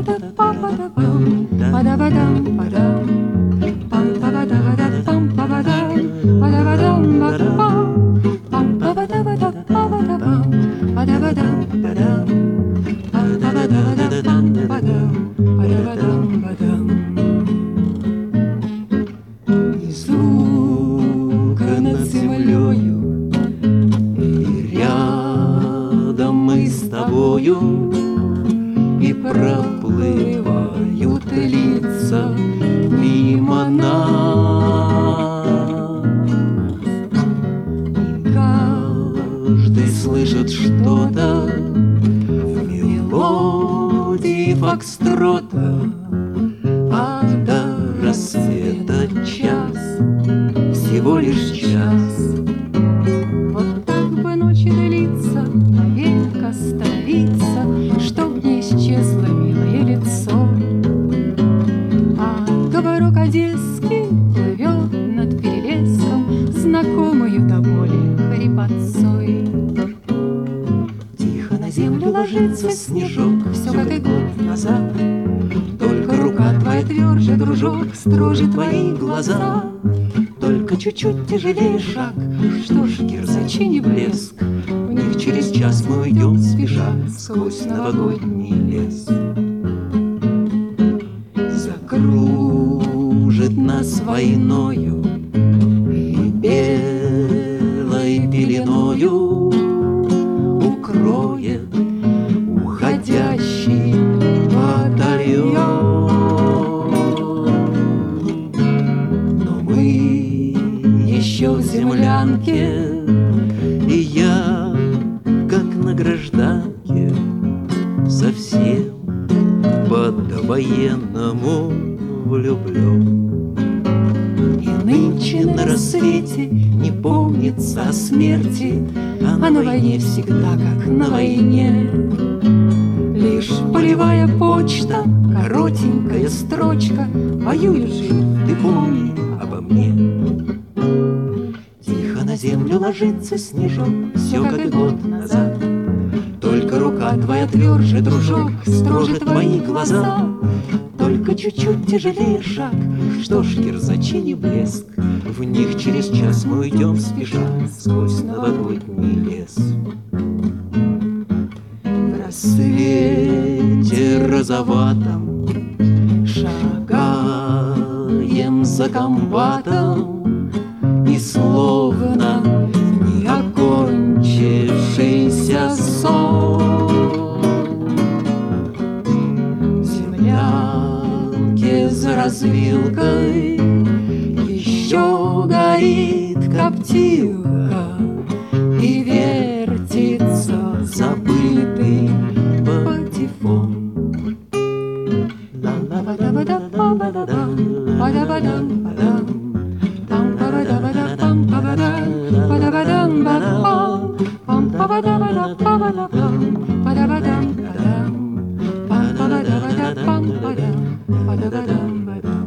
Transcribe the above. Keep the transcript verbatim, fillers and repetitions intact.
И проплывают лица мимо нас. Каждый слышит что-то в мелодии фокстрота, а до рассвета час, всего лишь час. Вот так бы ночи длится, навек остановиться, чтоб не исчезло милое лицо. А говорок одесский плывет над перелеском, знакомою до боли хрипотцой. Тихо на землю ложится снежок, все как и год назад. Только рука твоя тверже, дружок, строже твои глаза. Только чуть-чуть тяжелее шаг, что ж, кирзачи не блеск. В них через час мы уйдем спеша сквозь новогодний лес. Закружит нас войною и белой пеленою укроет уходящий батальон. Но мы еще в землянке, и я, как на гражданке, совсем по-довоенному влюблен. И нынче на рассвете не помнится о смерти, а на войне всегда, как на войне. Лишь полевая почта, коротенькая строчка: воюешь жив, ты помни обо мне. Тихо на землю ложится снежок, все как и год назад. Только рука твоя тверже, дружок, строже твои глаза. Только чуть-чуть тяжелее шаг, что ж, кирзачи не блеск. В них через час мы уйдем спеша сквозь новогодний лес. В рассвете розоватом шагаем за комбатом, и словно не окончившийся сон в землянке за развилкой еще горит коптилка и вертится забытый патефон. Ba-da-ba-dum, ba-dum.